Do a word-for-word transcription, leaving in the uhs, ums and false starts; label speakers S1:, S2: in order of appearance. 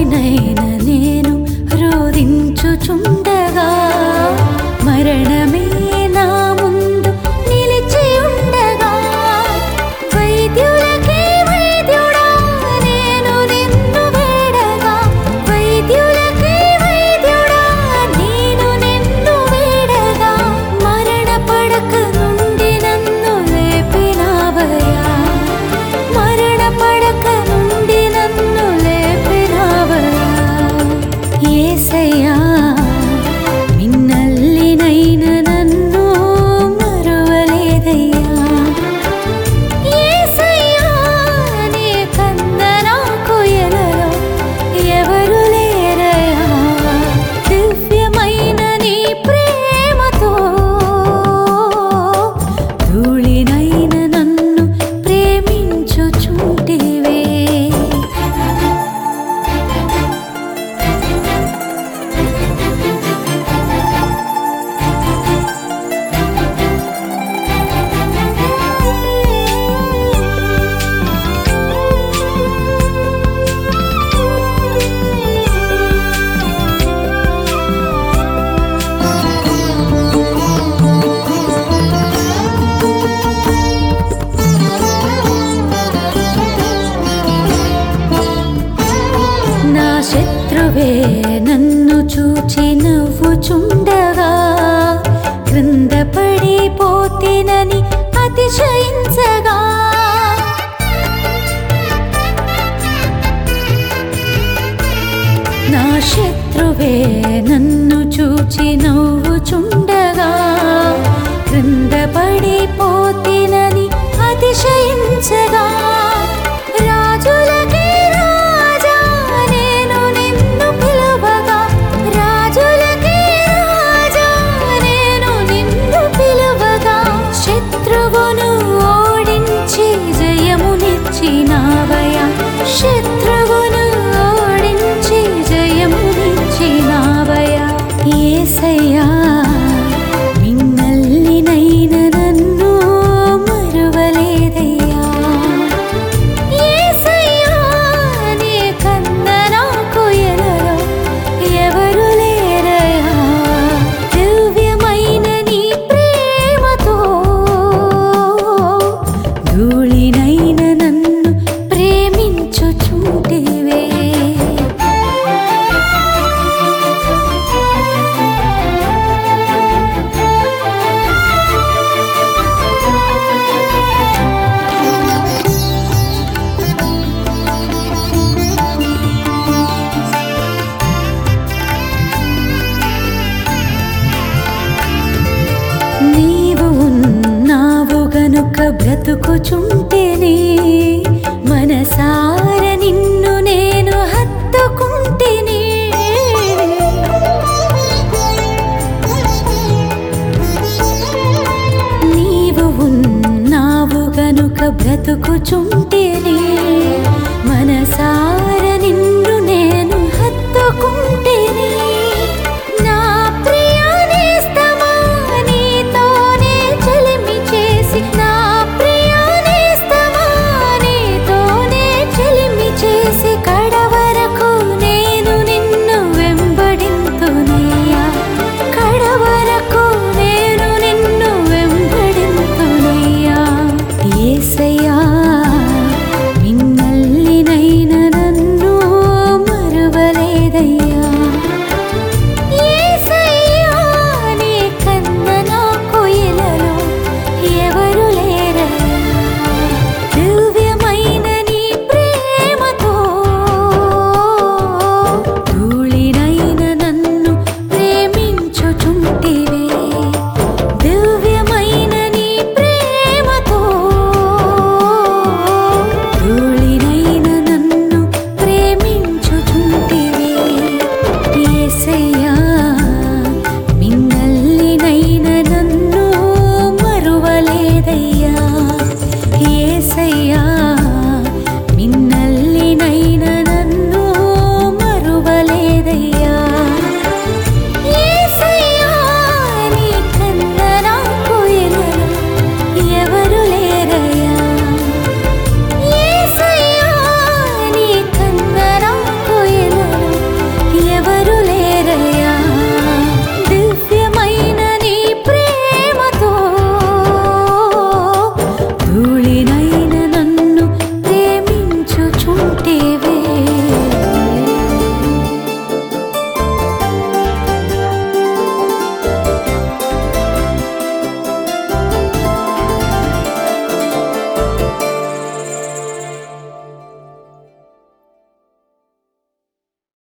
S1: తల్లినైన నేను రోదించుచుండగా మరణమే నా ముందు నిలిచి ఉండగా వైద్యులకే వైద్యుడా నేను నిన్ను వేడగా వైద్యులకే వైద్యుడా నేను నిన్ను వేడగా మరణ పడక నుండి నన్ను లేపినావయ్యా మరణ పడక నుండి నన్ను లేపినావయ్యా యేసయ్యా మిన్నల్లినైన నన్ను మరువలేదయ్యా యేసయ్యా నీ కన్న నాకు ఎలలో ఎవరు లేరయ్యా దివ్యమైన నీ ప్రేమతో ధూళినైన నన్ను ప్రేమించుచుంటివే నా శత్రువే నన్ను చూచి నవ్వుచుండగా క్రింద పడిపోతేనని అతిశయించగా నా శత్రువే నన్ను చూచి నవ్వుచుండగా క్రింద పడిపోతేనని అతిశయించగా రాజులకే రాజా నేను నిన్ను పిలువగా రాజులకే రాజా నేను నిన్ను పిలువగా శత్రువును ఓడించి జయమునిచ్చినావయ్యా శత్రువును ఓడించి జయమునిచ్చినావయ్యా యేసయ్యా మిన్నల్లినైన నన్ను మరువలేదయ్యా యేసయ్యా నీ కన్న నాకు ఎలలో ఎవరు లేరయ్యా దివ్యమైన నీ ప్రేమతో ధూళినైన నన్ను ప్రేమించుచుంటివే నీవు ఉన్నావు గనుక బ్రతుకుచుంటేనే మనసార నిన్ను నేను హత్తుకుంటేనే నీవు ఉన్నావు గనుక బ్రతుకుచుంటేనే మనసార నిన్ను